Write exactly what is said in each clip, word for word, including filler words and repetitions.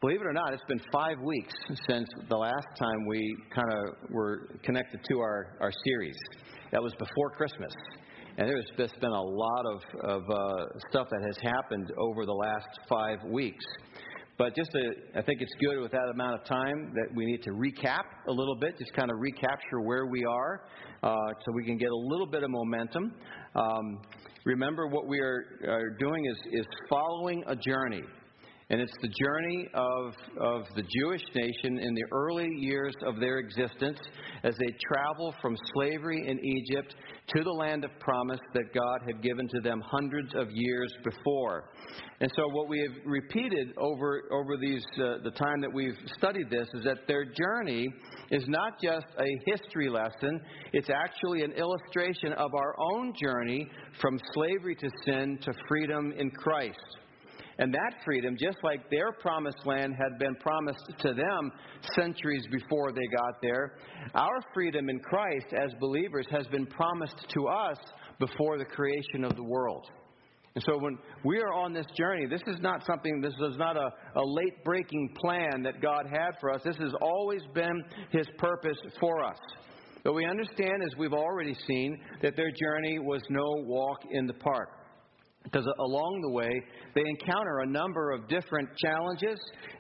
Believe it or not, it's been five weeks since the last time we kind of were connected to our, our series. That was before Christmas. And there's just been a lot of, of uh, stuff that has happened over the last five weeks. But just to, I think it's good with that amount of time that we need to recap a little bit, just kind of recapture where we are uh, so we can get a little bit of momentum. Um, remember, what we are, are doing is, is following a journey. And it's the journey of, of the Jewish nation in the early years of their existence as they travel from slavery in Egypt to the land of promise that God had given to them hundreds of years before. And so what we have repeated over, over these, uh, the time that we've studied this is that their journey is not just a history lesson, it's actually an illustration of our own journey from slavery to sin to freedom in Christ. And that freedom, just like their promised land had been promised to them centuries before they got there, our freedom in Christ as believers has been promised to us before the creation of the world. And so when we are on this journey, this is not something, this is not a, a late-breaking plan that God had for us. This has always been His purpose for us. But we understand, as we've already seen, that their journey was no walk in the park. Because along the way, they encounter a number of different challenges,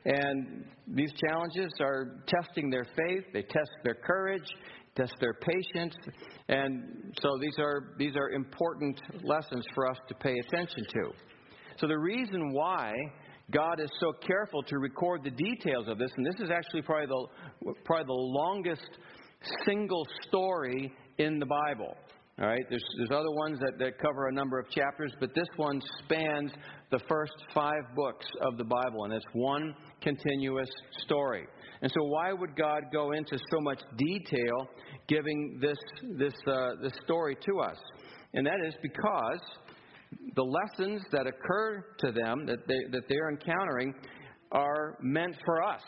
and these challenges are testing their faith, they test their courage, test their patience, and so these are these are important lessons for us to pay attention to. So the reason why God is so careful to record the details of this, and this is actually probably the probably the longest single story in the Bible. All right, there's, there's other ones that, that cover a number of chapters, but this one spans the first five books of the Bible, and it's one continuous story. And so why would God go into so much detail giving this, this, uh, this story to us? And that is because the lessons that occur to them, that, they, that they're encountering, are meant for us.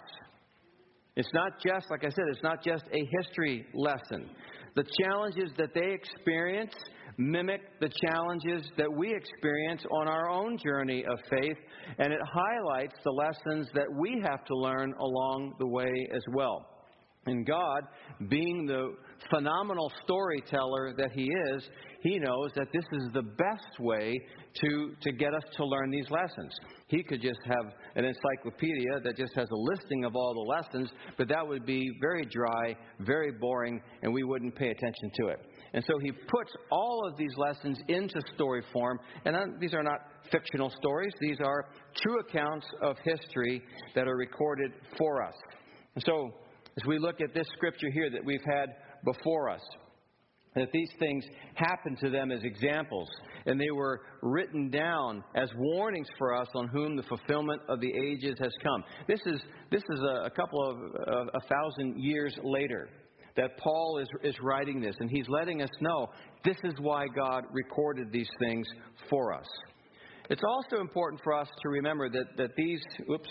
It's not just, like I said, it's not just a history lesson. The challenges that they experience mimic the challenges that we experience on our own journey of faith, and it highlights the lessons that we have to learn along the way as well. And God, being the phenomenal storyteller that He is, He knows that this is the best way to, to get us to learn these lessons. He could just have an encyclopedia that just has a listing of all the lessons, but that would be very dry, very boring, and we wouldn't pay attention to it. And so He puts all of these lessons into story form, and these are not fictional stories. These are true accounts of history that are recorded for us. And so as we look at this scripture here that we've had before us, that these things happened to them as examples, and they were written down as warnings for us on whom the fulfillment of the ages has come. This is this is a, a couple of uh, a thousand years later that Paul is is writing this, and he's letting us know this is why God recorded these things for us. It's also important for us to remember that that these oops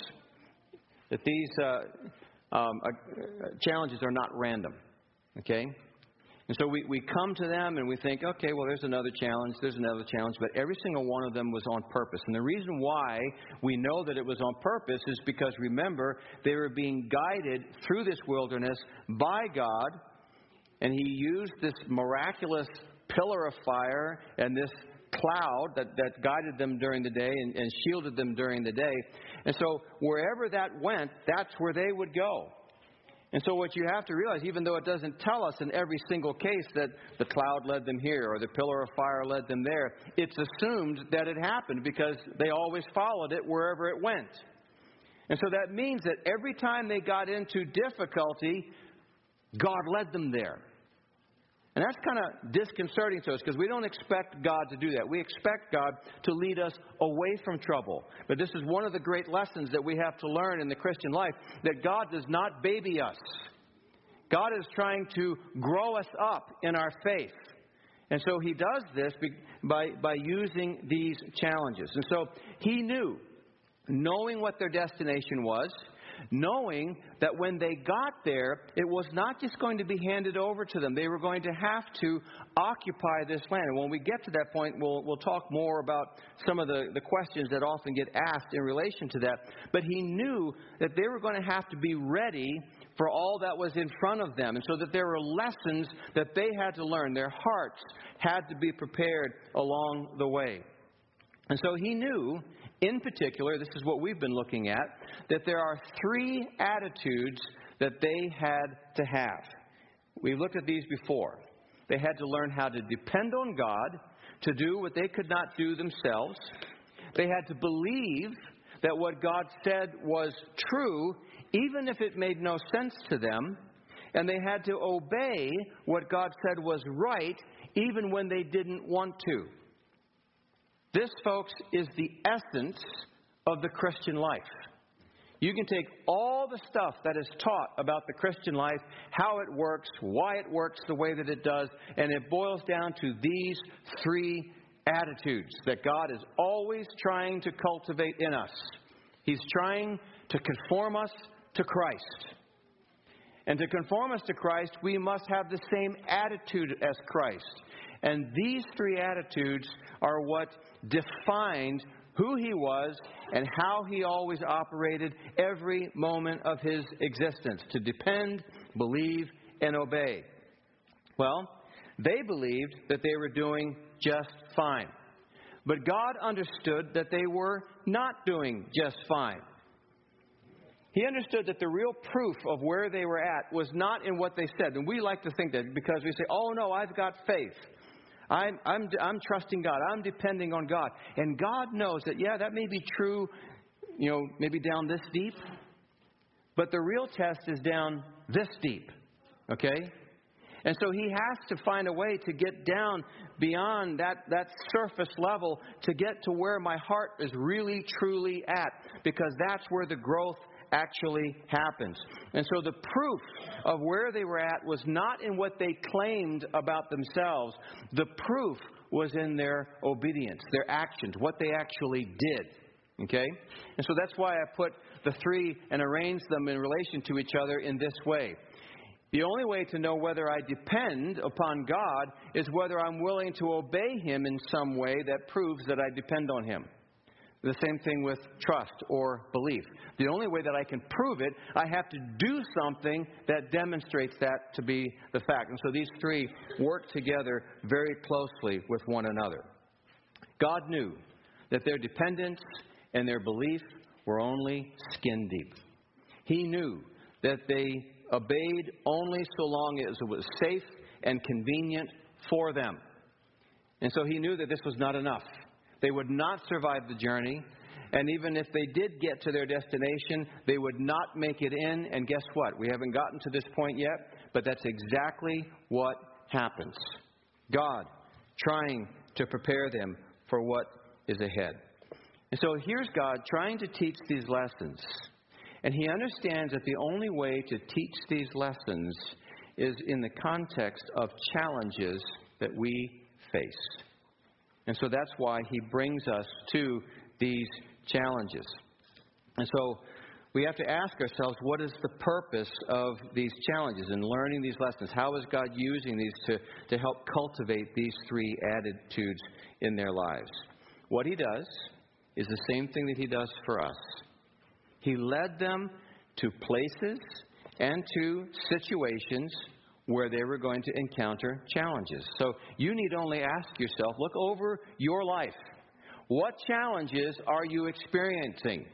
that these uh, um, uh, challenges are not random. Okay. And so we, we come to them and we think, okay, well, there's another challenge, there's another challenge, but every single one of them was on purpose. And the reason why we know that it was on purpose is because, remember, they were being guided through this wilderness by God, and He used this miraculous pillar of fire and this cloud that, that guided them during the day and, and shielded them during the day. And so wherever that went, that's where they would go. And so what you have to realize, even though it doesn't tell us in every single case that the cloud led them here or the pillar of fire led them there, it's assumed that it happened because they always followed it wherever it went. And so that means that every time they got into difficulty, God led them there. And that's kind of disconcerting to us because we don't expect God to do that. We expect God to lead us away from trouble. But this is one of the great lessons that we have to learn in the Christian life, that God does not baby us. God is trying to grow us up in our faith. And so He does this by, by using these challenges. And so He knew, knowing what their destination was, knowing that when they got there, it was not just going to be handed over to them. They were going to have to occupy this land. And when we get to that point, we'll, we'll talk more about some of the, the questions that often get asked in relation to that. But he knew that they were going to have to be ready for all that was in front of them, and so that there were lessons that they had to learn. Their hearts had to be prepared along the way. And so he knew, in particular, this is what we've been looking at, that there are three attitudes that they had to have. We've looked at these before. They had to learn how to depend on God to do what they could not do themselves. They had to believe that what God said was true, even if it made no sense to them. And they had to obey what God said was right, even when they didn't want to. This, folks, is the essence of the Christian life. You can take all the stuff that is taught about the Christian life, how it works, why it works the way that it does, and it boils down to these three attitudes that God is always trying to cultivate in us. He's trying to conform us to Christ. And to conform us to Christ, we must have the same attitude as Christ. And these three attitudes are what defined who he was and how he always operated every moment of his existence. To depend, believe, and obey. Well, they believed that they were doing just fine. But God understood that they were not doing just fine. He understood that the real proof of where they were at was not in what they said. And we like to think that because we say, oh, no, I've got faith. I'm, I'm, I'm trusting God. I'm depending on God. And God knows that, yeah, that may be true, you know, maybe down this deep. But the real test is down this deep. Okay? And so he has to find a way to get down beyond that, that surface level to get to where my heart is really, truly at. Because that's where the growth actually happens. And so the proof of where they were at was not in what they claimed about themselves. The proof was in their obedience, their actions, what they actually did. Okay? And so that's why I put the three and arranged them in relation to each other in this way. The only way to know whether I depend upon God is whether I'm willing to obey Him in some way that proves that I depend on Him. The same thing with trust or belief. The only way that I can prove it, I have to do something that demonstrates that to be the fact. And so these three work together very closely with one another. God knew that their dependence and their belief were only skin deep. He knew that they obeyed only so long as it was safe and convenient for them. And so he knew that this was not enough. They would not survive the journey. And even if they did get to their destination, they would not make it in. And guess what? We haven't gotten to this point yet, but that's exactly what happens. God trying to prepare them for what is ahead. And so here's God trying to teach these lessons. And He understands that the only way to teach these lessons is in the context of challenges that we face. And so that's why He brings us to these challenges. And so we have to ask ourselves, what is the purpose of these challenges and learning these lessons? How is God using these to, to help cultivate these three attitudes in their lives? What He does is the same thing that He does for us. He led them to places and to situations where they were going to encounter challenges. So you need only ask yourself, look over your life. What challenges are you experiencing?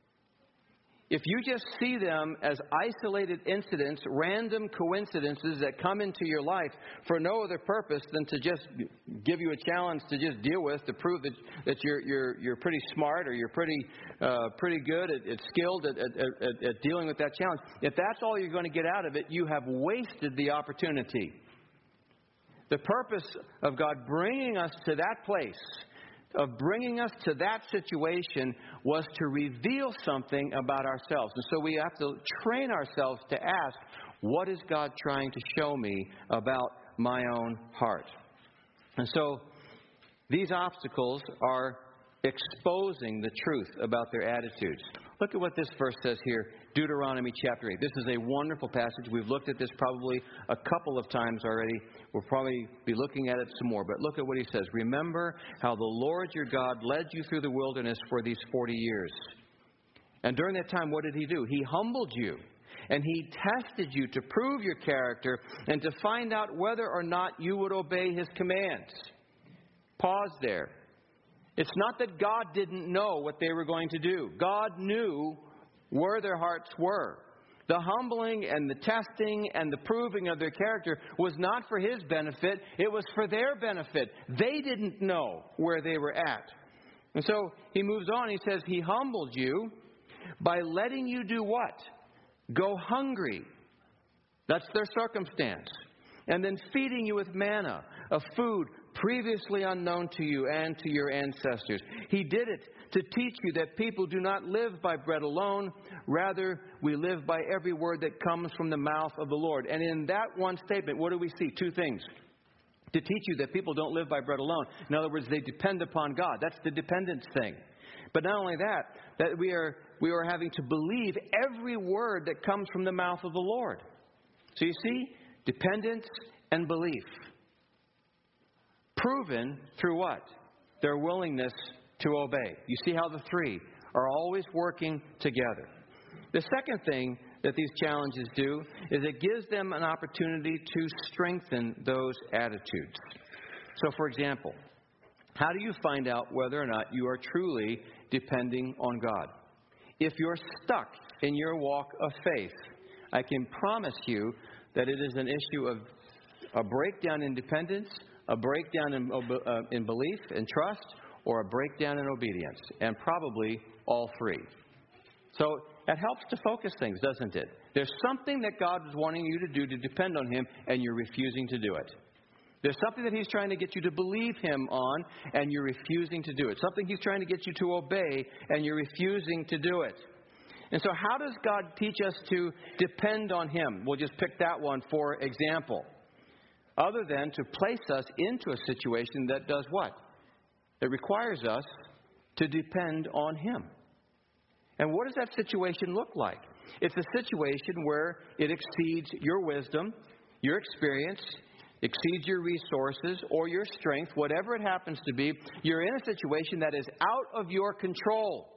If you just see them as isolated incidents, random coincidences that come into your life for no other purpose than to just give you a challenge to just deal with, to prove that, that you're, you're, you're pretty smart or you're pretty, uh, pretty good at, at skilled at, at, at, at dealing with that challenge, if that's all you're going to get out of it, you have wasted the opportunity. The purpose of God bringing us to that place, of bringing us to that situation, was to reveal something about ourselves. And so we have to train ourselves to ask, what is God trying to show me about my own heart? And so these obstacles are exposing the truth about their attitudes. Look at what this verse says here, Deuteronomy chapter eight. This is a wonderful passage. We've looked at this probably a couple of times already. We'll probably be looking at it some more. But look at what he says. Remember how the Lord your God led you through the wilderness for these forty years. And during that time, what did he do? He humbled you. And he tested you to prove your character and to find out whether or not you would obey his commands. Pause there. It's not that God didn't know what they were going to do. God knew where their hearts were. The humbling and the testing and the proving of their character was not for his benefit. It was for their benefit. They didn't know where they were at. And so he moves on. He says he humbled you by letting you do what? Go hungry. That's their circumstance. And then feeding you with manna, a food previously unknown to you and to your ancestors. He did it to teach you that people do not live by bread alone. Rather, we live by every word that comes from the mouth of the Lord. And in that one statement, what do we see? Two things. To teach you that people don't live by bread alone. In other words, they depend upon God. That's the dependence thing. But not only that, that we are we are having to believe every word that comes from the mouth of the Lord. So you see, dependence and belief. Proven through what? Their willingness to obey. You see how the three are always working together. The second thing that these challenges do is it gives them an opportunity to strengthen those attitudes. So, for example, how do you find out whether or not you are truly depending on God? If you're stuck in your walk of faith, I can promise you that it is an issue of a breakdown in dependence, a breakdown in, uh, in belief and trust, or a breakdown in obedience, and probably all three. So that helps to focus things, doesn't it? There's something that God is wanting you to do to depend on him, and you're refusing to do it. There's something that he's trying to get you to believe him on, and you're refusing to do it. Something he's trying to get you to obey, and you're refusing to do it. And so how does God teach us to depend on him? We'll just pick that one for example. Other than to place us into a situation that does what? It requires us to depend on him. And what does that situation look like? It's a situation where it exceeds your wisdom, your experience, exceeds your resources or your strength, whatever it happens to be. You're in a situation that is out of your control.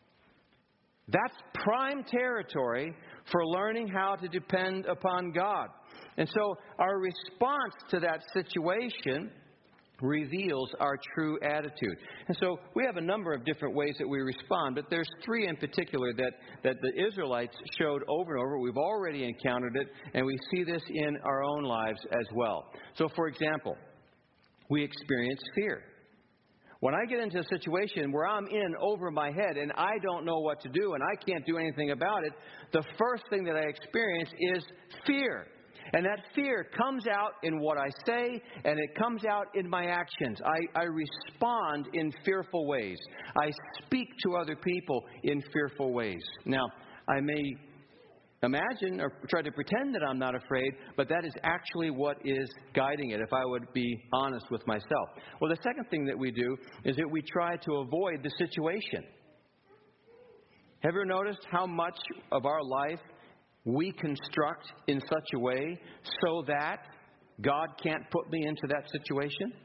That's prime territory for learning how to depend upon God. And so our response to that situation reveals our true attitude. And so we have a number of different ways that we respond, but there's three in particular that, that the Israelites showed over and over. We've already encountered it, and we see this in our own lives as well. So, for example, we experience fear. When I get into a situation where I'm in over my head and I don't know what to do and I can't do anything about it, the first thing that I experience is fear. And that fear comes out in what I say, and it comes out in my actions. I, I respond in fearful ways. I speak to other people in fearful ways. Now, I may imagine or try to pretend that I'm not afraid, but that is actually what is guiding it, if I would be honest with myself. Well, the second thing that we do is that we try to avoid the situation. Have you ever noticed how much of our life we construct in such a way so that God can't put me into that situation?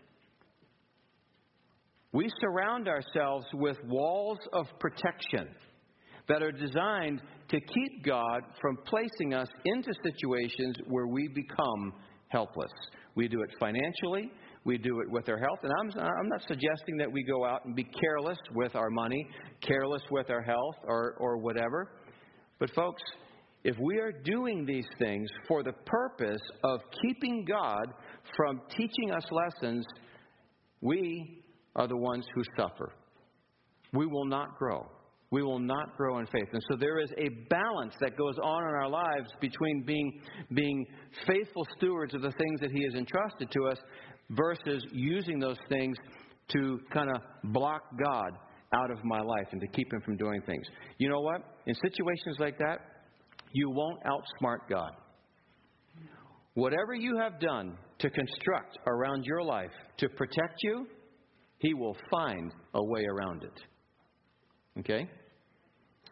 We surround ourselves with walls of protection that are designed to keep God from placing us into situations where we become helpless. We do it financially. We do it with our health. And I'm, I'm not suggesting that we go out and be careless with our money, careless with our health, or, or whatever. But folks, if we are doing these things for the purpose of keeping God from teaching us lessons, we are the ones who suffer. We will not grow. We will not grow in faith. And so there is a balance that goes on in our lives between being, being faithful stewards of the things that he has entrusted to us versus using those things to kind of block God out of my life and to keep him from doing things. You know what? In situations like that, you won't outsmart God. Whatever you have done to construct around your life to protect you, he will find a way around it. Okay?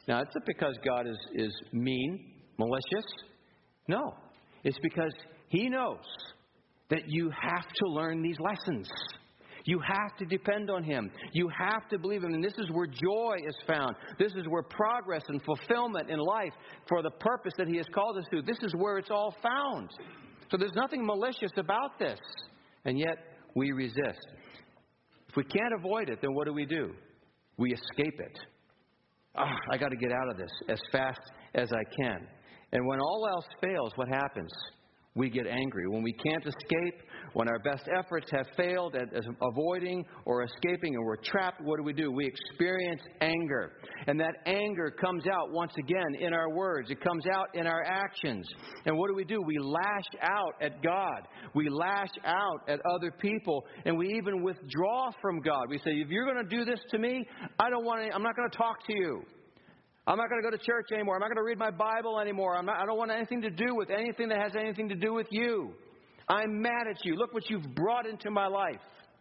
Now, it's not because God is, is mean, malicious. No. It's because He knows that you have to learn these lessons. You have to depend on Him. You have to believe Him. And this is where joy is found. This is where progress and fulfillment in life for the purpose that He has called us to. This is where it's all found. So there's nothing malicious about this. And yet we resist. If we can't avoid it, then what do we do? We escape it. Ah, I got to get out of this as fast as I can. And when all else fails, what happens? We get angry. When we can't escape, when our best efforts have failed at avoiding or escaping and we're trapped, what do we do? We experience anger. And that anger comes out once again in our words. It comes out in our actions. And what do we do? We lash out at God. We lash out at other people. And we even withdraw from God. We say, if you're going to do this to me, I don't want to, I'm not going to talk to you. I'm not going to go to church anymore. I'm not going to read my Bible anymore. I'm not, I don't want anything to do with anything that has anything to do with you. I'm mad at you. Look what you've brought into my life.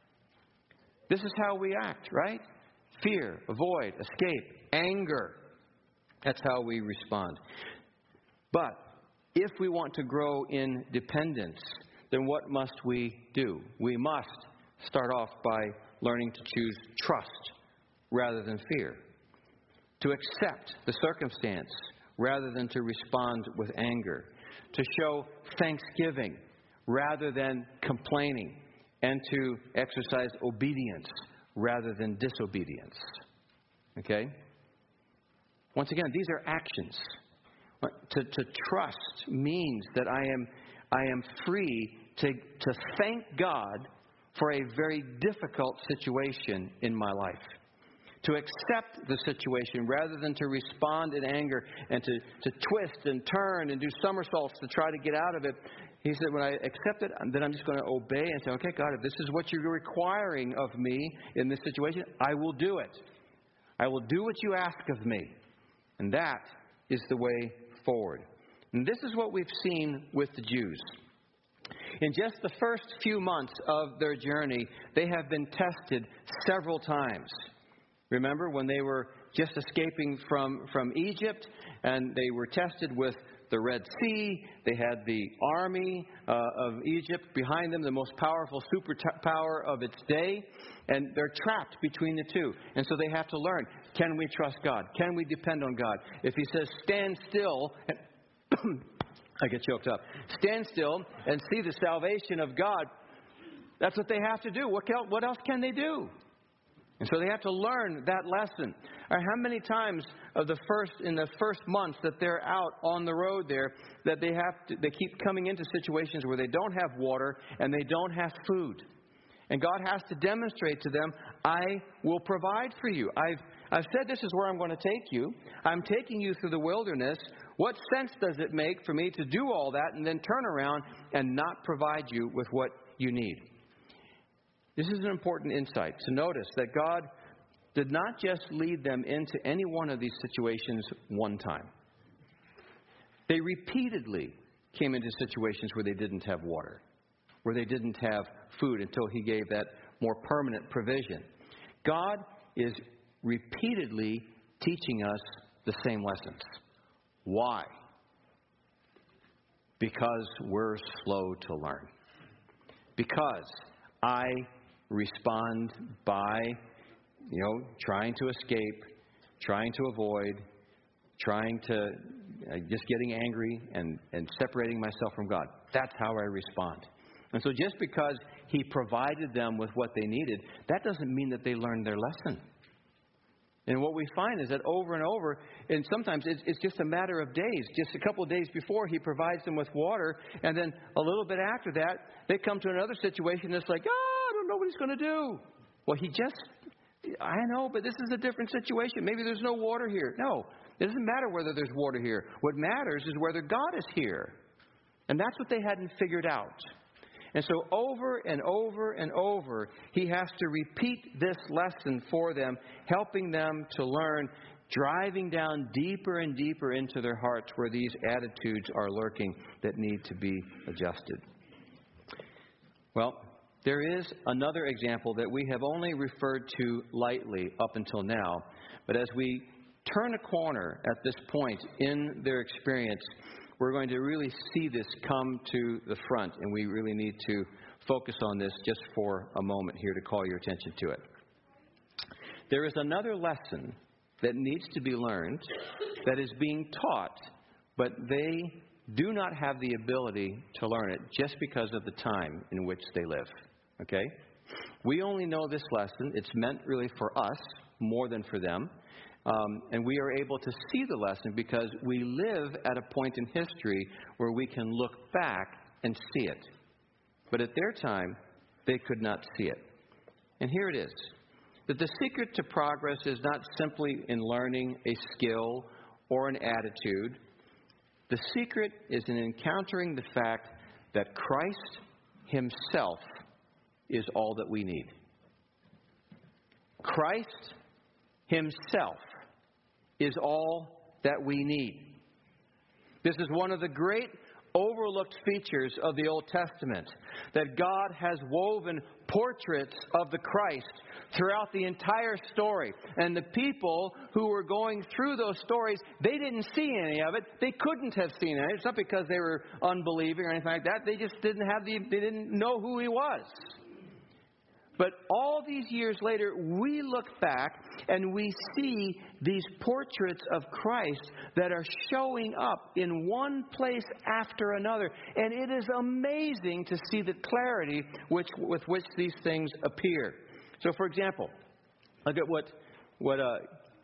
This is how we act, right? Fear, avoid, escape, anger. That's how we respond. But if we want to grow in dependence, then what must we do? We must start off by learning to choose trust rather than fear. To accept the circumstance rather than to respond with anger. To show thanksgiving rather than complaining. And to exercise obedience rather than disobedience. Okay? Once again, these are actions. To, to trust means that I am, I am free to, to thank God for a very difficult situation in my life. To accept the situation rather than to respond in anger and to, to twist and turn and do somersaults to try to get out of it. He said, when I accept it, then I'm just going to obey and say, okay, God, if this is what you're requiring of me in this situation, I will do it. I will do what you ask of me. And that is the way forward. And this is what we've seen with the Jews. In just the first few months of their journey, they have been tested several times. Remember when they were just escaping from, from Egypt and they were tested with the Red Sea. They had the army uh, of Egypt behind them, the most powerful superpower of its day. And they're trapped between the two. And so they have to learn, can we trust God? Can we depend on God? If He says, stand still, and I get choked up. Stand still and see the salvation of God. That's what they have to do. What else, what else can they do? And so they have to learn that lesson. Or how many times of the first in the first months that they're out on the road there that they have to, they keep coming into situations where they don't have water and they don't have food. And God has to demonstrate to them, I will provide for you. I've I've said this is where I'm going to take you. I'm taking you through the wilderness. What sense does it make for me to do all that and then turn around and not provide you with what you need? This is an important insight to notice that God did not just lead them into any one of these situations one time. They repeatedly came into situations where they didn't have water, where they didn't have food until He gave that more permanent provision. God is repeatedly teaching us the same lessons. Why? Because we're slow to learn. Because I respond by, you know, trying to escape, trying to avoid, trying to, uh, just getting angry and, and separating myself from God. That's how I respond. And so just because He provided them with what they needed, that doesn't mean that they learned their lesson. And what we find is that over and over, and sometimes it's, it's just a matter of days. Just a couple of days before, He provides them with water, and then a little bit after that, they come to another situation that's like, oh, I don't know what He's going to do. Well, He just, I know, but this is a different situation. Maybe there's no water here. No, it doesn't matter whether there's water here. What matters is whether God is here. And that's what they hadn't figured out. And so over and over and over, He has to repeat this lesson for them, helping them to learn, driving down deeper and deeper into their hearts where these attitudes are lurking that need to be adjusted. Well, there is another example that we have only referred to lightly up until now. But as we turn a corner at this point in their experience. We're going to really see this come to the front, and we really need to focus on this just for a moment here to call your attention to it. There is another lesson that needs to be learned that is being taught, but they do not have the ability to learn it just because of the time in which they live. Okay? We only know this lesson. It's meant really for us more than for them. Um, and we are able to see the lesson because we live at a point in history where we can look back and see it. But at their time, they could not see it. And here it is. That the secret to progress is not simply in learning a skill or an attitude. The secret is in encountering the fact that Christ Himself is all that we need. Christ Himself is all that we need. This is one of the great overlooked features of the Old Testament, that God has woven portraits of the Christ throughout the entire story. And the people who were going through those stories, they didn't see any of it. They couldn't have seen it. It's not because they were unbelieving or anything like that. They just didn't have the, they didn't know who He was. But all these years later, we look back and we see these portraits of Christ that are showing up in one place after another. And it is amazing to see the clarity which, with which these things appear. So, for example, look at what what uh,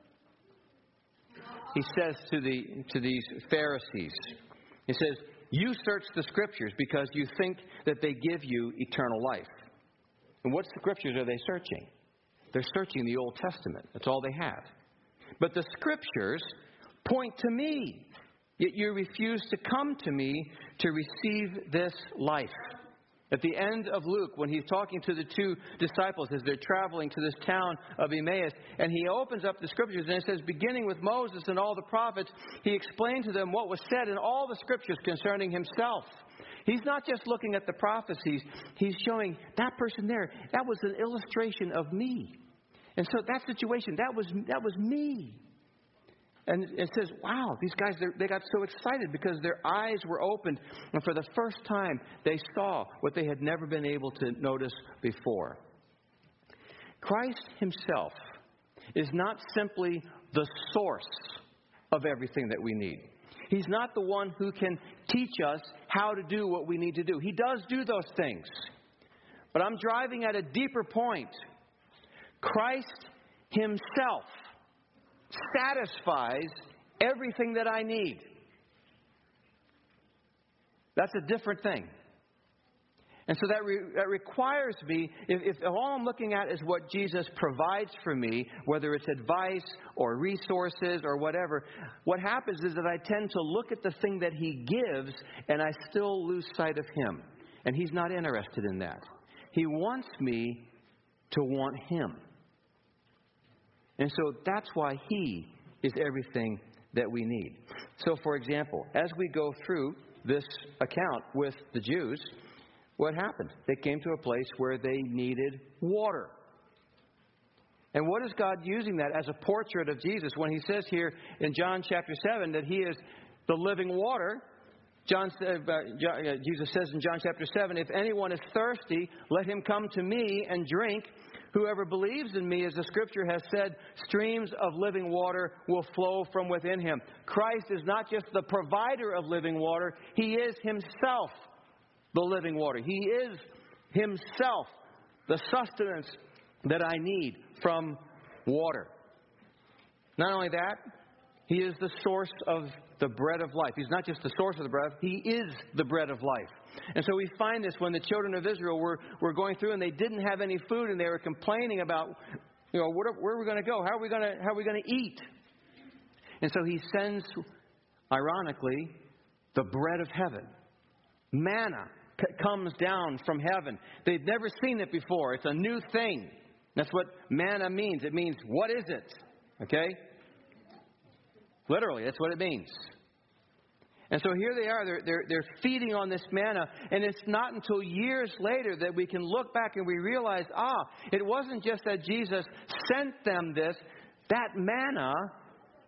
He says to the to these Pharisees. He says, "You search the Scriptures because you think that they give you eternal life." And what Scriptures are they searching? They're searching the Old Testament. That's all they have. But the Scriptures point to me. Yet you refuse to come to me to receive this life. At the end of Luke, when he's talking to the two disciples as they're traveling to this town of Emmaus, and he opens up the Scriptures and it says, beginning with Moses and all the prophets, he explained to them what was said in all the Scriptures concerning himself. He's not just looking at the prophecies. He's showing that person there, that was an illustration of me. And so that situation, that was that was me. And it says, wow, these guys, they got so excited because their eyes were opened. And for the first time, they saw what they had never been able to notice before. Christ Himself is not simply the source of everything that we need. He's not the one who can teach us how to do what we need to do. He does do those things. But I'm driving at a deeper point. Christ Himself satisfies everything that I need. That's a different thing. And so that, re- that requires me, if, if all I'm looking at is what Jesus provides for me, whether it's advice or resources or whatever, what happens is that I tend to look at the thing that He gives and I still lose sight of Him. And He's not interested in that. He wants me to want Him. And so that's why He is everything that we need. So, for example, as we go through this account with the Jews, what happened? They came to a place where they needed water. And what is God using that as a portrait of Jesus when He says here in John chapter seven that He is the living water? John, uh, John, uh, Jesus says in John chapter seven, if anyone is thirsty, let him come to me and drink. Whoever believes in me, as the Scripture has said, streams of living water will flow from within him. Christ is not just the provider of living water. He is Himself the living water. He is Himself the sustenance that I need from water. Not only that, He is the source of the bread of life. He's not just the source of the bread, He is the bread of life. And so we find this when the children of Israel were, were going through and they didn't have any food and they were complaining about, you know, where, where are we going to go? How are we going to, how are we going to eat? And so He sends, ironically, the bread of heaven. Manna comes down from heaven. They've never seen it before. It's a new thing. That's what manna means. It means, what is it? Okay? Literally, that's what it means. And so here they are. They're, they're, they're feeding on this manna. And it's not until years later that we can look back and we realize, ah, it wasn't just that Jesus sent them this. That manna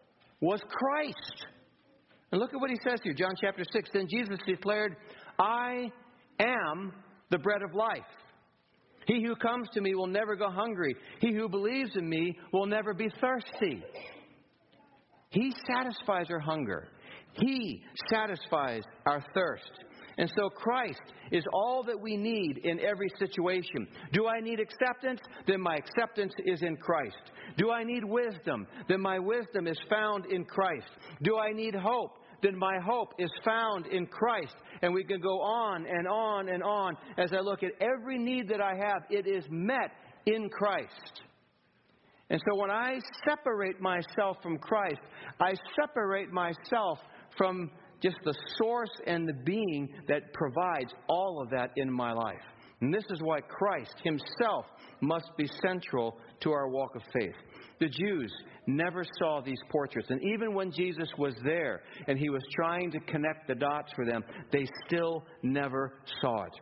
was Christ. And look at what he says here, John chapter six. Then Jesus declared, I am the bread of life. He who comes to me will never go hungry. He who believes in me will never be thirsty. He satisfies our hunger. He satisfies our thirst. And so Christ is all that we need in every situation. Do I need acceptance? Then my acceptance is in Christ. Do I need wisdom? Then my wisdom is found in Christ. Do I need hope? Then my hope is found in Christ. And we can go on and on and on. As I look at every need that I have, it is met in Christ. And so when I separate myself from Christ, I separate myself from just the source and the being that provides all of that in my life. And this is why Christ himself must be central to our walk of faith. The Jews never saw these portraits. And even when Jesus was there and he was trying to connect the dots for them, they still never saw it.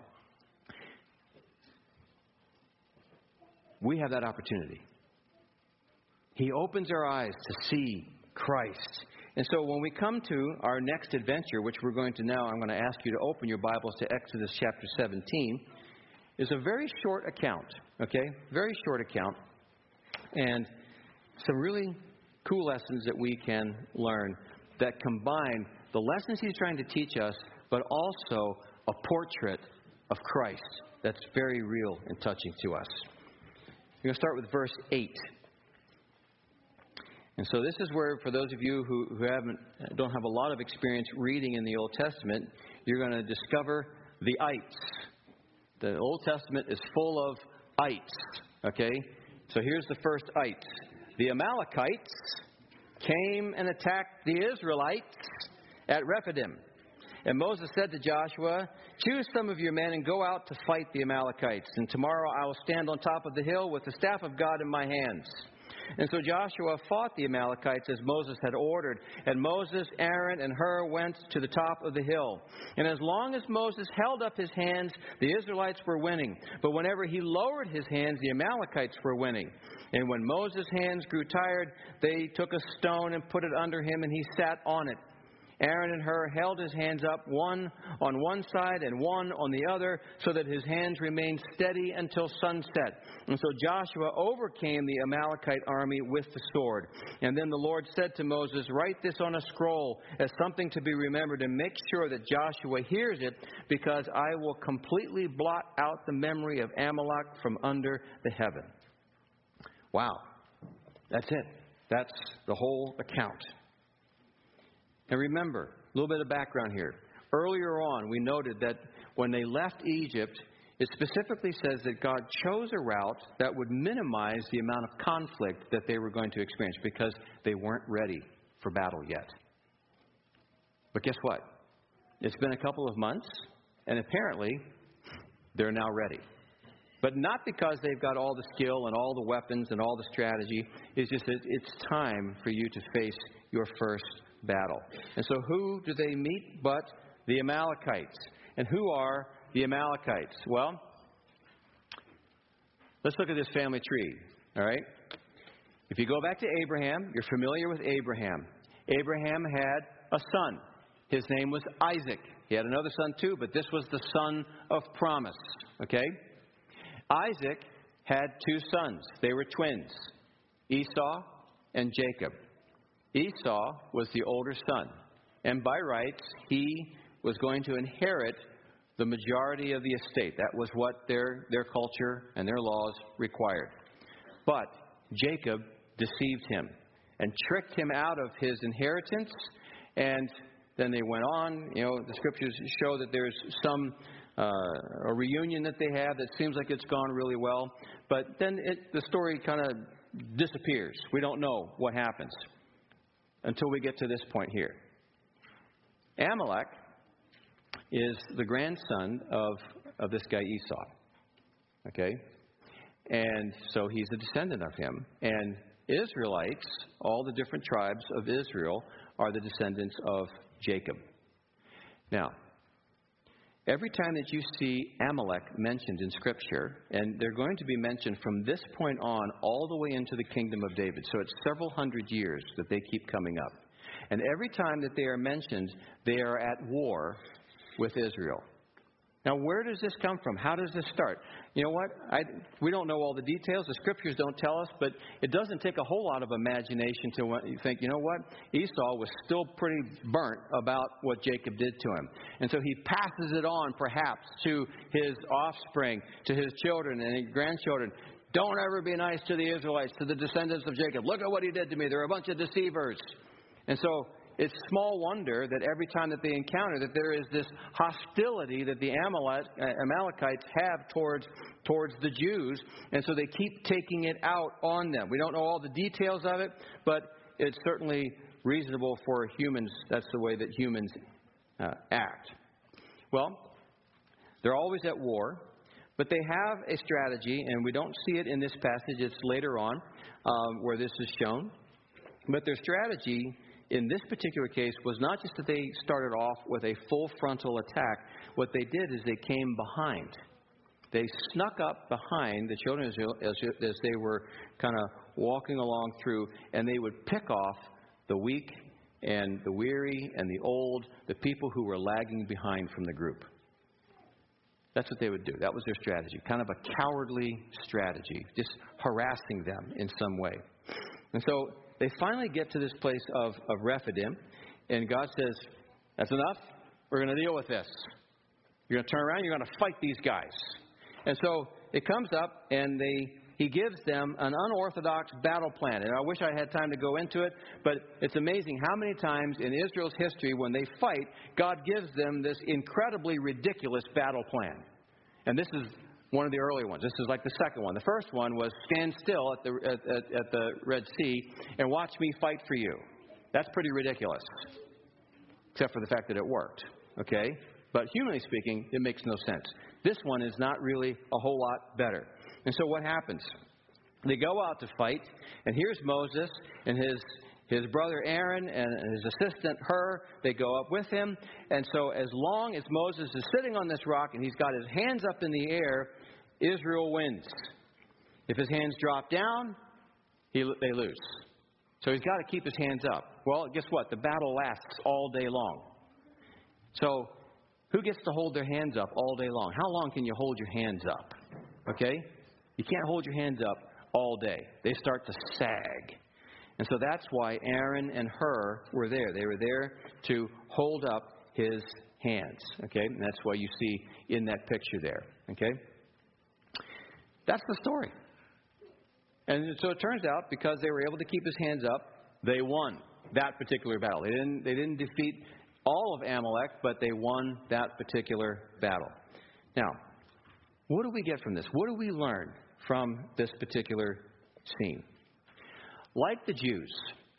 We have that opportunity. He opens our eyes to see Christ. And so when we come to our next adventure, which we're going to now, I'm going to ask you to open your Bibles to Exodus chapter seventeen, is a very short account, okay? Very short account. And some really cool lessons that we can learn that combine the lessons he's trying to teach us, but also a portrait of Christ that's very real and touching to us. We're going to start with verse eight. And so this is where, for those of you who, who haven't, don't have a lot of experience reading in the Old Testament, you're going to discover the ites. The Old Testament is full of ites, okay? So here's the first ite. The Amalekites came and attacked the Israelites at Rephidim. And Moses said to Joshua, choose some of your men and go out to fight the Amalekites. And tomorrow I will stand on top of the hill with the staff of God in my hands. And so Joshua fought the Amalekites as Moses had ordered. And Moses, Aaron, and Hur went to the top of the hill. And as long as Moses held up his hands, the Israelites were winning. But whenever he lowered his hands, the Amalekites were winning. And when Moses' hands grew tired, they took a stone and put it under him, and he sat on it. Aaron and Hur held his hands up, one on one side and one on the other, so that his hands remained steady until sunset. And so Joshua overcame the Amalekite army with the sword. And then the Lord said to Moses, write this on a scroll as something to be remembered, and make sure that Joshua hears it, because I will completely blot out the memory of Amalek from under the heaven. Wow. That's it. That's the whole account. And remember, a little bit of background here. Earlier on, we noted that when they left Egypt, it specifically says that God chose a route that would minimize the amount of conflict that they were going to experience, because they weren't ready for battle yet. But guess what? It's been a couple of months, and apparently they're now ready. But not because they've got all the skill and all the weapons and all the strategy. It's just that it's time for you to face your first battle. And so who do they meet but the Amalekites? And who are the Amalekites? Well, let's look at this family tree, all right? If you go back to Abraham, you're familiar with Abraham. Abraham had a son. His name was Isaac. He had another son too, but this was the son of promise, okay? Isaac had two sons. They were twins, Esau and Jacob. Esau was the older son, and by rights, he was going to inherit the majority of the estate. That was what their, their culture and their laws required. But Jacob deceived him and tricked him out of his inheritance, and then they went on. You know, the scriptures show that there's some uh, a reunion that they have that seems like it's gone really well, but then it, the story kind of disappears. We don't know what happens until we get to this point here. Amalek is the grandson of, of this guy Esau. Okay? And so he's a descendant of him. And Israelites, all the different tribes of Israel, are the descendants of Jacob. Now, every time that you see Amalek mentioned in Scripture, and they're going to be mentioned from this point on all the way into the kingdom of David, so it's several hundred years that they keep coming up. And every time that they are mentioned, they are at war with Israel. Now, where does this come from? How does this start? You know what? I, we don't know all the details. The Scriptures don't tell us, but it doesn't take a whole lot of imagination to think, you know what? Esau was still pretty burnt about what Jacob did to him. And so he passes it on, perhaps, to his offspring, to his children and his grandchildren. Don't ever be nice to the Israelites, to the descendants of Jacob. Look at what he did to me. They're a bunch of deceivers. And so it's small wonder that every time that they encounter that there is this hostility that the Amalekites have towards towards the Jews, and so they keep taking it out on them. We don't know all the details of it, but it's certainly reasonable for humans. That's the way that humans uh, act. Well, they're always at war, but they have a strategy, and we don't see it in this passage. It's later on um, where this is shown. But their strategy in this particular case was not just that they started off with a full frontal attack. What they did is they came behind. They snuck up behind the children of Israel as, as they were kind of walking along through, and they would pick off the weak and the weary and the old, the people who were lagging behind from the group. That's what they would do. That was their strategy, kind of a cowardly strategy, just harassing them in some way. And so they finally get to this place of, of Rephidim, and God says, that's enough. We're going to deal with this. You're going to turn around, you're going to fight these guys. And so it comes up, and they he gives them an unorthodox battle plan. And I wish I had time to go into it, but it's amazing how many times in Israel's history when they fight, God gives them this incredibly ridiculous battle plan. And this is one of the early ones. This is like the second one. The first one was stand still at the at, at, at the Red Sea and watch me fight for you. That's pretty ridiculous, except for the fact that it worked. Okay? But humanly speaking, it makes no sense. This one is not really a whole lot better. And so what happens? They go out to fight, and here's Moses and his his brother Aaron and his assistant Hur. They go up with him. And so as long as Moses is sitting on this rock and he's got his hands up in the air, Israel wins. If his hands drop down, he, they lose. So he's got to keep his hands up. Well, guess what? The battle lasts all day long. So who gets to hold their hands up all day long? How long can you hold your hands up? Okay? You can't hold your hands up all day. They start to sag. And so that's why Aaron and Hur were there. They were there to hold up his hands. Okay? And that's why you see in that picture there. Okay? That's the story. And so it turns out, because they were able to keep his hands up, they won that particular battle. They didn't, they didn't defeat all of Amalek, but they won that particular battle. Now, what do we get from this? What do we learn from this particular scene? Like the Jews,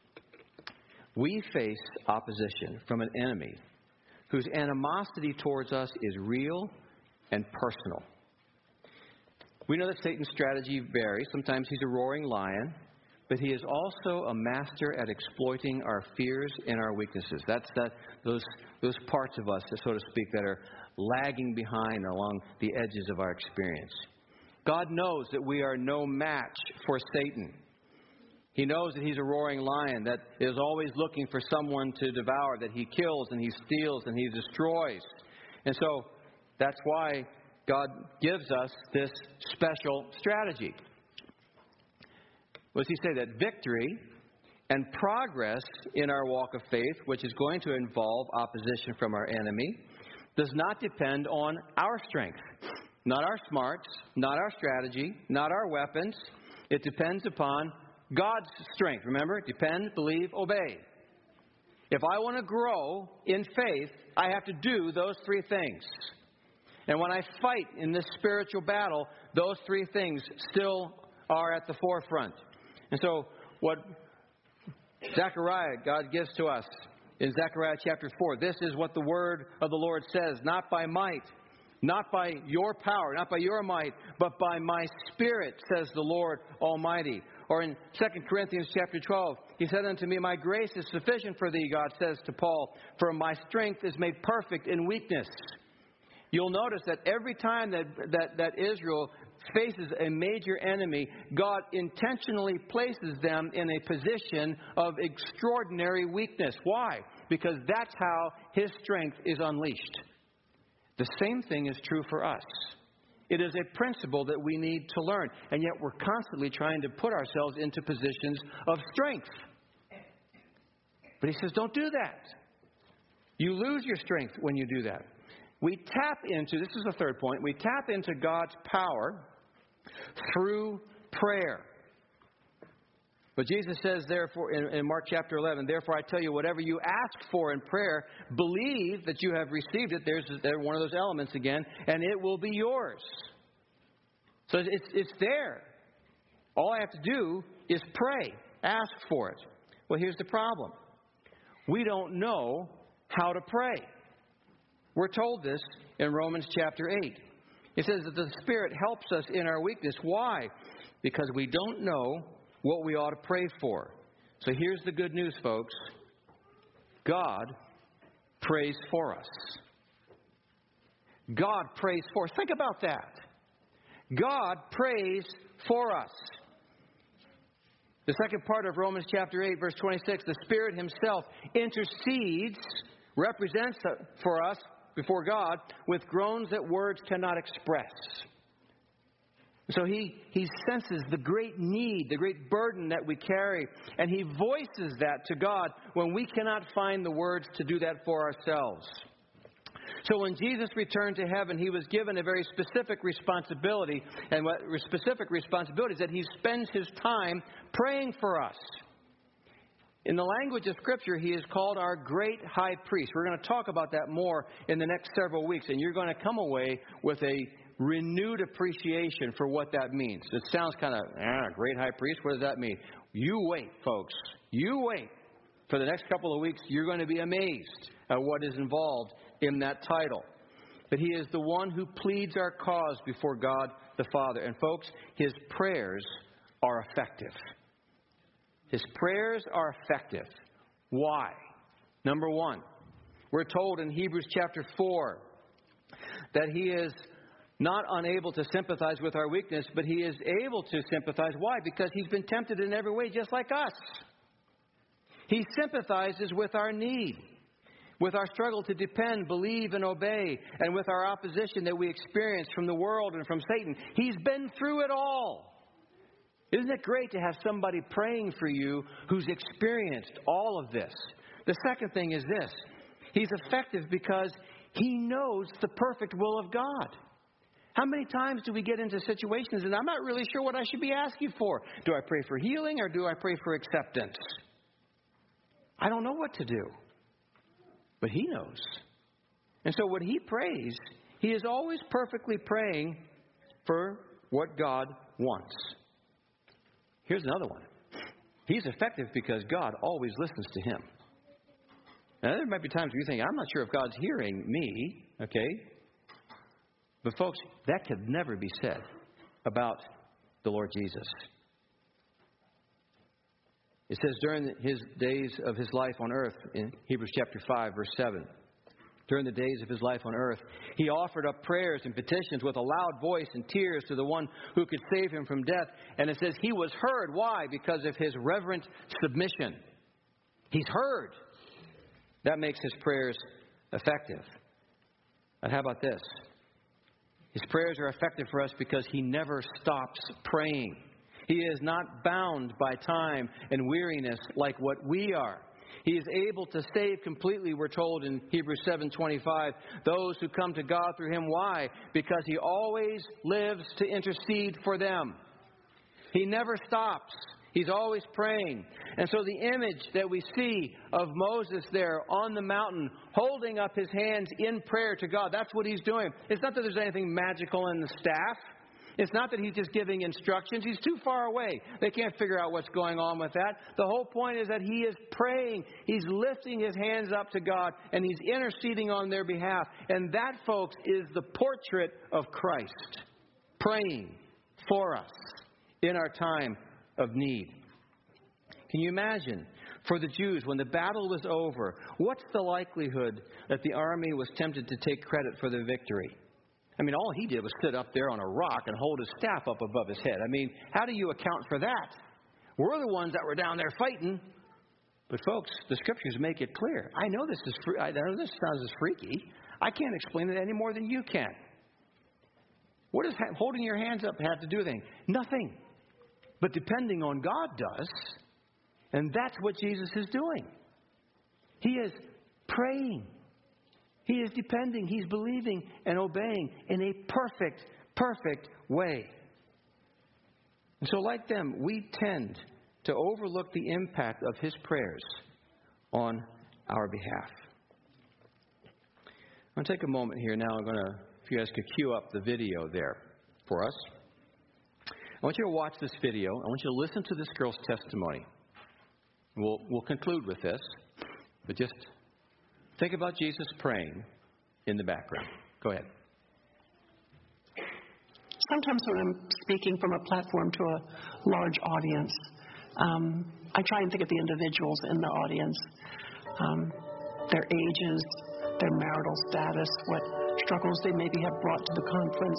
we face opposition from an enemy whose animosity towards us is real and personal. We know that Satan's strategy varies. Sometimes he's a roaring lion, but he is also a master at exploiting our fears and our weaknesses. That's that those those parts of us, so to speak, that are lagging behind along the edges of our experience. God knows that we are no match for Satan. He knows that he's a roaring lion that is always looking for someone to devour, that he kills and he steals and he destroys. And so that's why God gives us this special strategy. What does he say? That victory and progress in our walk of faith, which is going to involve opposition from our enemy, does not depend on our strength, not our smarts, not our strategy, not our weapons. It depends upon God's strength. Remember, depend, believe, obey. If I want to grow in faith, I have to do those three things. And when I fight in this spiritual battle, those three things still are at the forefront. And so what Zechariah, God gives to us in Zechariah chapter four, this is what the word of the Lord says, not by might, not by your power, not by your might, but by my Spirit, says the Lord Almighty. Or in Second Corinthians chapter twelve, he said unto me, my grace is sufficient for thee, God says to Paul, for my strength is made perfect in weakness. You'll notice that every time that, that, that Israel faces a major enemy, God intentionally places them in a position of extraordinary weakness. Why? Because that's how His strength is unleashed. The same thing is true for us. It is a principle that we need to learn, and yet we're constantly trying to put ourselves into positions of strength. But He says, don't do that. You lose your strength when you do that. We tap into, this is the third point, we tap into God's power through prayer. But Jesus says, therefore, in, in Mark chapter eleven, therefore I tell you, whatever you ask for in prayer, believe that you have received it. There's, there's one of those elements again, and it will be yours. So it's, it's there. All I have to do is pray, ask for it. Well, here's the problem. We don't know how to pray. We're told this in Romans chapter eight. It says that the Spirit helps us in our weakness. Why? Because we don't know what we ought to pray for. So here's the good news, folks. God prays for us. God prays for us. Think about that. God prays for us. The second part of Romans chapter eight, verse twenty-six, the Spirit Himself intercedes, represents for us before God with groans that words cannot express. So he, he senses the great need, the great burden that we carry, and He voices that to God when we cannot find the words to do that for ourselves. So when Jesus returned to heaven, He was given a very specific responsibility, and what specific responsibility is that He spends His time praying for us. In the language of Scripture, He is called our great high priest. We're going to talk about that more in the next several weeks, and you're going to come away with a renewed appreciation for what that means. It sounds kind of, ah, great high priest, what does that mean? You wait, folks. You wait. For the next couple of weeks, you're going to be amazed at what is involved in that title. But He is the one who pleads our cause before God the Father. And folks, His prayers are effective. His prayers are effective. Why? Number one, we're told in Hebrews chapter four that He is not unable to sympathize with our weakness, but He is able to sympathize. Why? Because He's been tempted in every way just like us. He sympathizes with our need, with our struggle to depend, believe, and obey, and with our opposition that we experience from the world and from Satan. He's been through it all. Isn't it great to have somebody praying for you who's experienced all of this? The second thing is this. He's effective because He knows the perfect will of God. How many times do we get into situations and I'm not really sure what I should be asking for? Do I pray for healing or do I pray for acceptance? I don't know what to do. But He knows. And so when He prays, He is always perfectly praying for what God wants. Here's another one. He's effective because God always listens to Him. Now, there might be times where you think, I'm not sure if God's hearing me, okay? But folks, that could never be said about the Lord Jesus. It says during His days of His life on earth, in Hebrews chapter five, verse seven, during the days of His life on earth, He offered up prayers and petitions with a loud voice and tears to the one who could save Him from death. And it says He was heard. Why? Because of His reverent submission. He's heard. That makes His prayers effective. And how about this? His prayers are effective for us because He never stops praying. He is not bound by time and weariness like what we are. He is able to save completely, we're told in Hebrews seven twenty-five, those who come to God through Him. Why? Because He always lives to intercede for them. He never stops. He's always praying. And so the image that we see of Moses there on the mountain holding up his hands in prayer to God, that's what he's doing. It's not that there's anything magical in the staff. It's not that he's just giving instructions. He's too far away. They can't figure out what's going on with that. The whole point is that he is praying. He's lifting his hands up to God, and he's interceding on their behalf. And that, folks, is the portrait of Christ, praying for us in our time of need. Can you imagine, for the Jews, when the battle was over, what's the likelihood that the army was tempted to take credit for the victory? I mean, all he did was sit up there on a rock and hold his staff up above his head. I mean, how do you account for that? We're the ones that were down there fighting. But folks, the scriptures make it clear. I know this is free, I know this sounds as freaky. I can't explain it any more than you can. What does holding your hands up have to do with anything? Nothing. But depending on God does. And that's what Jesus is doing. He is praying. He is depending. He's believing and obeying in a perfect, perfect way. And so like them, we tend to overlook the impact of his prayers on our behalf. I'm going to take a moment here now. I'm going to, if you guys could cue up the video there for us. I want you to watch this video. I want you to listen to this girl's testimony. We'll, we'll conclude with this, but just think about Jesus praying in the background. Go ahead. Sometimes when I'm speaking from a platform to a large audience, um, I try and think of the individuals in the audience, um, their ages, their marital status, what struggles they maybe have brought to the conference.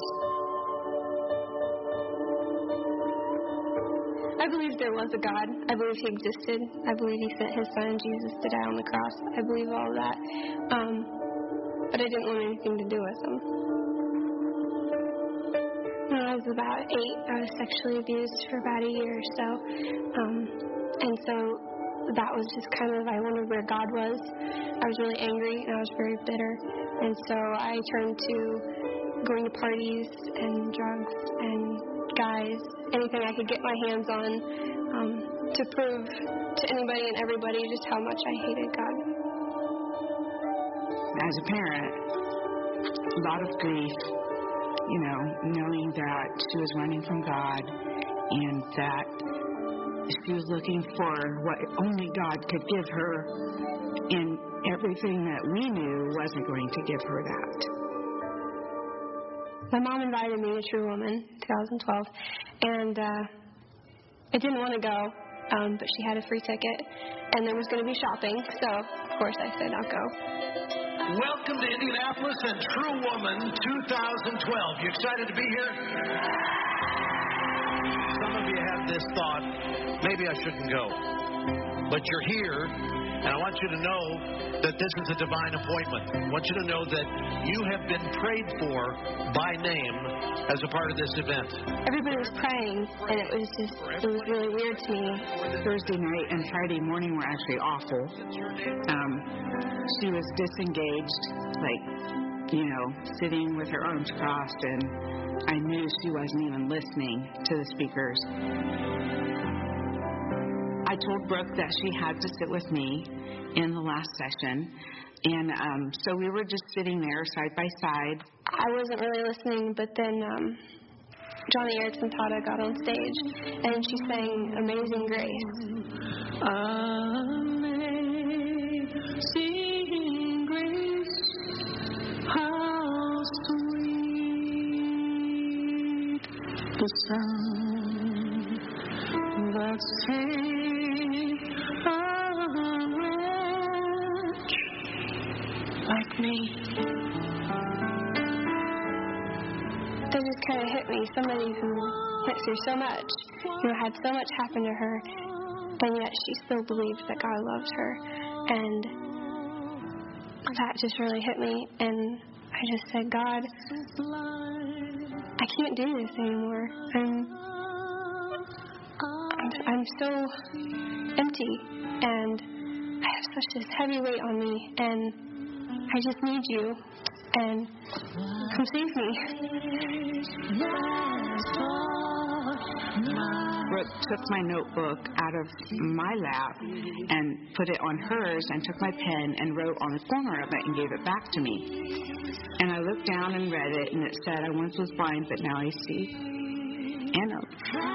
I believe there was a God. I believe he existed. I believe he sent his son Jesus to die on the cross. I believe all of that. Um, but I didn't want anything to do with him. When I was about eight, I was sexually abused for about a year or so. Um, and so that was just kind of, I wondered where God was. I was really angry and I was very bitter. And so I turned to going to parties and drugs and guys, anything I could get my hands on, um, to prove to anybody and everybody just how much I hated God. As a parent, a lot of grief, you know, knowing that she was running from God and that she was looking for what only God could give her, and everything that we knew wasn't going to give her that. My mom invited me to True Woman in twenty twelve, and uh, I didn't want to go, um, but she had a free ticket, and there was going to be shopping, so of course I said I'll go. Welcome to Indianapolis and True Woman two thousand twelve. You excited to be here? Some of you have this thought, maybe I shouldn't go. But you're here, and I want you to know that this is a divine appointment. I want you to know that you have been prayed for by name as a part of this event. Everybody was praying, and it was just, it was really weird to me. Thursday night and Friday morning were actually awful. Um, she was disengaged, like, you know, sitting with her arms crossed, and I knew she wasn't even listening to the speakers. I told Brooke that she had to sit with me in the last session, and um, so we were just sitting there side by side. I wasn't really listening, but then um, Johnny Erickson Tata got on stage, and she sang Amazing Grace. Amazing grace, how sweet the sound that saved a wretch like me. That just kind of hit me. Somebody who went through so much, who had so much happen to her, and yet she still believed that God loved her. And that just really hit me. And I just said, God, I can't do this anymore. I'm, I'm, I'm so empty, and I have such this heavy weight on me, and I just need you. And come save me. Brooke took my notebook out of my lap and put it on hers and took my pen and wrote on the corner of it and gave it back to me. And I looked down and read it, and it said, I once was blind, but now I see. And, uh,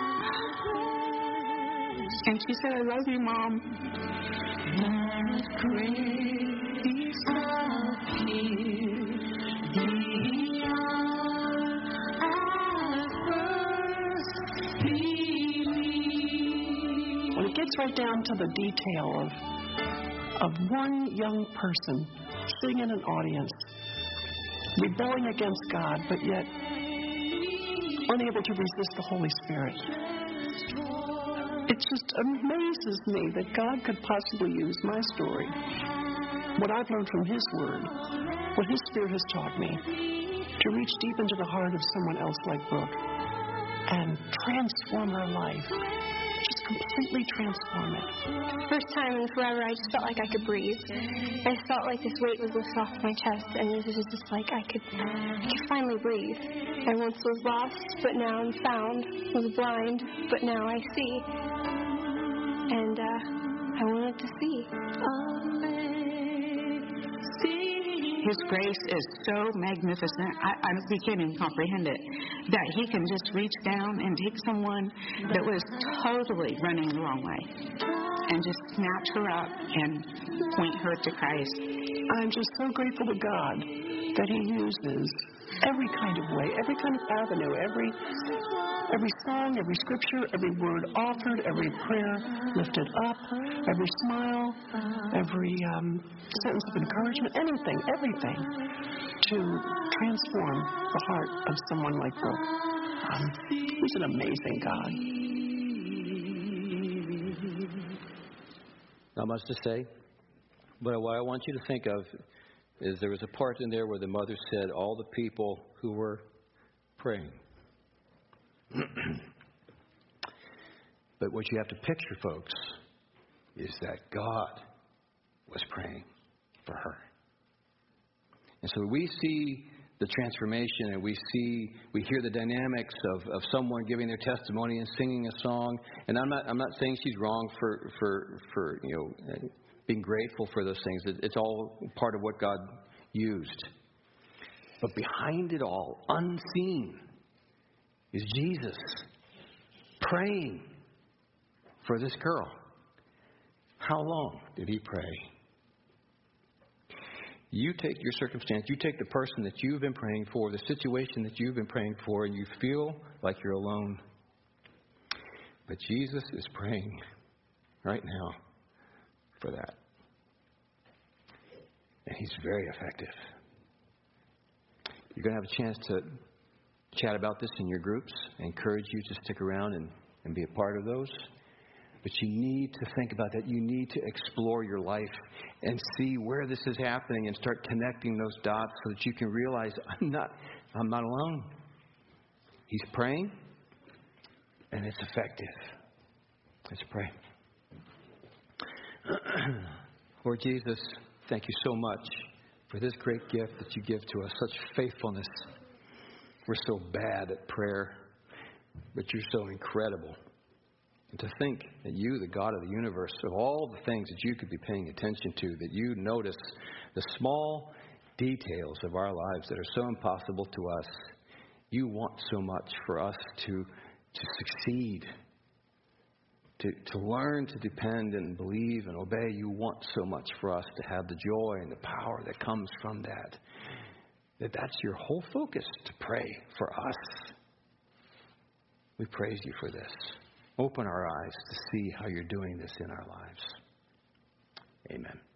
and she said, I love you, Mom. When it gets right down to the detail of, of one young person sitting in an audience rebelling against God, but yet unable to resist the Holy Spirit. It just amazes me that God could possibly use my story, what I've learned from His Word, what His Spirit has taught me, to reach deep into the heart of someone else like Brooke and transform her life. Just completely transform it. First time in forever, I just felt like I could breathe. I felt like this weight was lifted off my chest, and it was just like I could, I could finally breathe. I once was lost, but now I'm found. Was blind, but now I see. And uh, I wanted to see. His grace is so magnificent, I, I we can't even comprehend it, that He can just reach down and take someone that was totally running the wrong way and just snatch her up and point her to Christ. I'm just so grateful to God that He uses every kind of way, every kind of avenue, every every song, every scripture, every word offered, every prayer lifted up, every smile, every um, sentence of encouragement, anything, everything to transform the heart of someone like Brooke. Um, he's an amazing God. Not much to say, but what I want you to think of is there was a part in there where the mother said all the people who were praying. But what you have to picture, folks, is that God was praying for her. And so we see the transformation, and we see, we hear the dynamics of, of someone giving their testimony and singing a song. And I'm not, I'm not saying she's wrong for, for, for you know, being grateful for those things. It's all part of what God used. But behind it all, unseen, is Jesus praying for this girl. How long did He pray? You take your circumstance, you take the person that you've been praying for, the situation that you've been praying for, and you feel like you're alone. But Jesus is praying right now for that. And He's very effective. You're going to have a chance to chat about this in your groups. I encourage you to stick around and, and be a part of those. But you need to think about that. You need to explore your life and see where this is happening and start connecting those dots so that you can realize I'm not, I'm not alone. He's praying, and it's effective. Let's pray. Lord Jesus, thank you so much for this great gift that you give to us, such faithfulness. We're so bad at prayer, but you're so incredible. And to think that you, the God of the universe, of all the things that you could be paying attention to, that you notice the small details of our lives that are so impossible to us. You want so much for us to, to succeed, to, to learn to depend and believe and obey. You want so much for us to have the joy and the power that comes from that. That that's your whole focus, to pray for us. We praise you for this. Open our eyes to see how you're doing this in our lives. Amen.